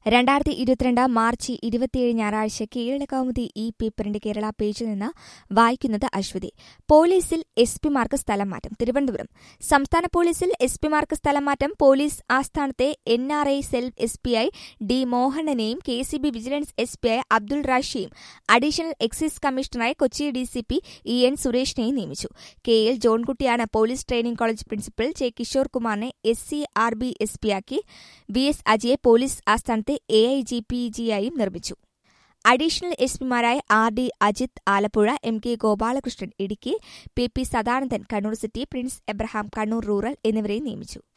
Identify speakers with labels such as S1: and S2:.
S1: 2022 March 27 ഞായറാഴ്ച കേരളകൗമുദി ഈ പേപ്പറിന്റെ കേരള പേജിൽ നിന്ന് വായിക്കുന്നത് അശ്വതി. പോലീസിൽ എസ്പിമാർക്ക് സ്ഥലം മാറ്റം. തിരുവനന്തപുരം. സംസ്ഥാന പോലീസിൽ എസ്പിമാർക്ക് സ്ഥലം മാറ്റം. പോലീസ് ആസ്ഥാനത്തെ NRA സെൽ എസ്പിയായി ഡി മോഹനനെയും KCB വിജിലൻസ് എസ്പിയായി അബ്ദുൾ റാഷിയെയും അഡീഷണൽ എക്സൈസ് കമ്മീഷണറായി കൊച്ചി DCP EN സുരേഷിനെയും നിയമിച്ചു. KL ജോൺകുട്ടിയാണ് police training college principal. J Kishore കുമാറിനെ SCRB എസ്പിയാക്കി. VS അജിയെ പോലീസ് ആസ്ഥാനത്തെ AIGPGയായും നിർമ്മിച്ചു. അഡീഷണൽ എസ്പിമാരായി RD Ajith Alappuzha, MK Gopalakrishnan Idukki, PP Sadanandan Kannur city, Prince Abraham Kannur rural എന്നിവരെ നിയമിച്ചു.